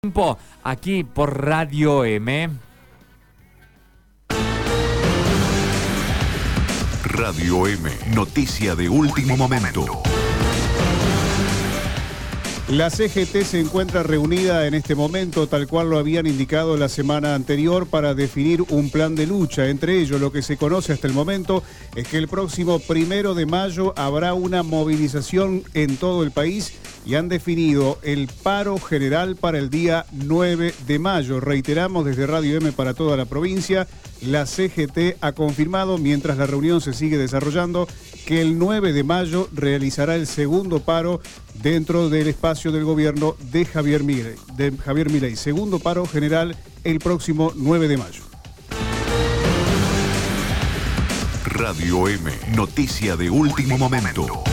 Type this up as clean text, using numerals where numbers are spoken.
Tiempo aquí por Radio M. Radio M, noticia de último momento. La CGT se encuentra reunida en este momento, tal cual lo habían indicado la semana anterior, para definir un plan de lucha. Entre ellos, lo que se conoce hasta el momento es que el próximo 1 de mayo habrá una movilización en todo el país y han definido el paro general para el día 9 de mayo. Reiteramos desde Radio M para toda la provincia, la CGT ha confirmado, mientras la reunión se sigue desarrollando, que el 9 de mayo realizará el segundo paro dentro del espacio del gobierno de Javier Milei. Segundo paro general el próximo 9 de mayo. Radio M, noticia de último momento.